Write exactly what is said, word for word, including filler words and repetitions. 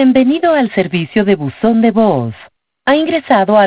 Bienvenido al servicio de buzón de voz. Ha ingresado al